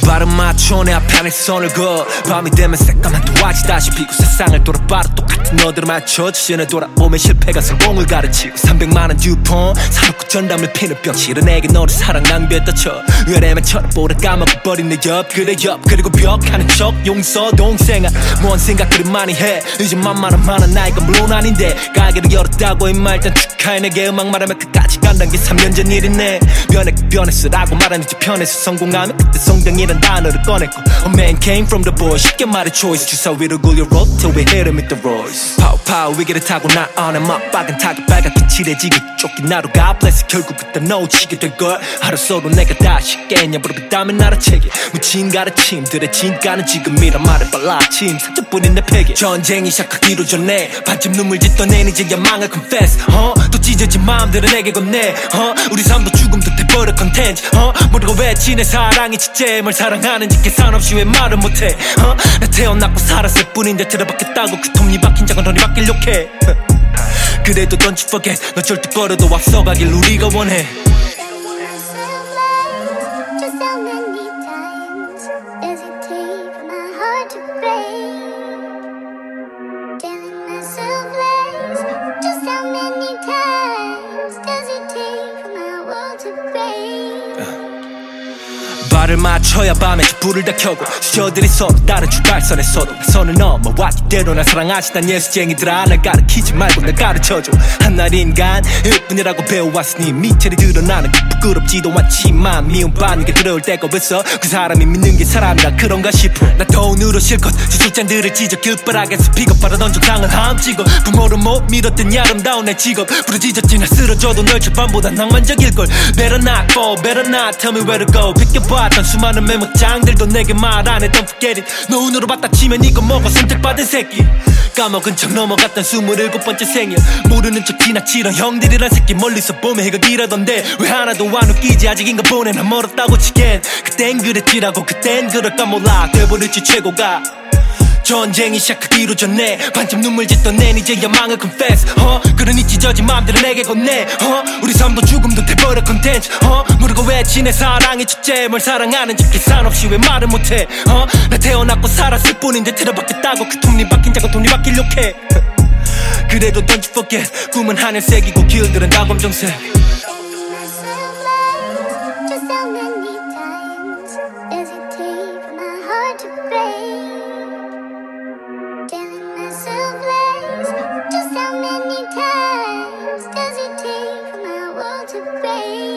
발음 맞춰 내 앞에 내 손을 그어 밤이 되면 새까만 도화지 다시 피고 세상을 돌아봐도 똑같은 너들을 맞춰 주시는 돌아보면 실패가 성공을 가르치고 300만원 듀폰 사놓고 전담을 피는 병실은 내게 너를 사랑 낭비했다 쳐 의뢰만 쳐다보다 까먹어버린 내 옆 그래 옆 그리고 벽하는 척 용서 동생아 뭔 생각들을 많이 해 이제 만만한 많은 나이가 물론 아닌데 가게를 열었다고 임마 일단 축하해 내게 음악 말하면 끝까지 간단 게 3년 전 일이네 변했어라고 말하는 지 편해서 성공하면 그때 성장이란 단어를 꺼냈고 A man came from the boy 쉽게 말해 choice 주사 위로 굴려 road till we hit him with the roars 파워 위기를 타고 나 안에 막박은 타기 빨갛게 칠해지게 쫓긴 나로 God bless 결국 그때 놓치게 될걸 하루서도 내가 다시 깼냐 부르겠다면 알아채게 묻힌 가르침들의 진가는 지금이란 말을 발라침 상처뿐인 내 폐기 전쟁이 시작하기로 전에 반쯤 눈물 짓던 애는 이제 야망을 confess 또 찢어진 마음들은 내게 건네 우리 삶도 죽음도 돼버려 컨텐츠 모르고 외치 내 사랑이 진짜 뭘 사랑하는지 계산 없이 왜 말을 못해 나 태어났고 살았을 뿐인데 들어봤겠다고 그 톱니 박힌 작은 돈이 바뀔 욕해 그래도 don't you forget 너 절대 걸어도 앞서가길 우리가 원해 발을 맞춰야 밤에 불을 다 켜고 수저들이 서로 다른 출발선에 서도 선을 넘어왔기 때로 날 사랑하시단 예수쟁이들아 날 가르치지 말고 날 가르쳐줘 한낱 인간일 뿐이라고 배워왔으니 미천이 드러나는 부끄럽지도 않지만 미움받는 게 들어올 때가 있어 그 사람이 믿는 게 사람이라 그런가 싶어 나 돈으로 실컷 주술잔들을 찢어 길바닥에서 픽업하려던 정상을 함찍어 부모를 못 믿었던 아름다운 내 직업 부러지졌지 나 쓰러져도 널 절반보다 낭만적일걸 Better not fall, better not tell me where to go 비껴봤던 수많은 메모장들도 내게 말 안 해 Don't forget it 너 운으로 봤다 치면 이거 먹어 선택받은 새끼 까먹은 척 넘어갔던 27번째 생일 모르는 척 지나치던 형들이란 새끼 멀리서 보면 해가 길어던데 왜 하나도 안 웃기지 아직 인가 보내 난 멀었다고 치겐 그땐 그랬지라고 그땐 그럴까 몰라 돼버릴지 최고가 전쟁이 시작하기로 전에 반쯤 눈물 짓던 애 이제 야망을 confess 그러니 찢어진 맘들을 내게 건네 우리 삶도 죽음도 돼버려 컨텐츠 모르고 외치 내 사랑의 주제 뭘 사랑하는지 계산 없이 왜 말을 못해 나 태어났고 살았을 뿐인데 들어봤겠다고 그 톱니 박힌 작은 돈이 바뀔 욕해 그래도 don't you forget 꿈은 하늘색이고 길들은 다 검정색 Just how many times does it take for my world to break?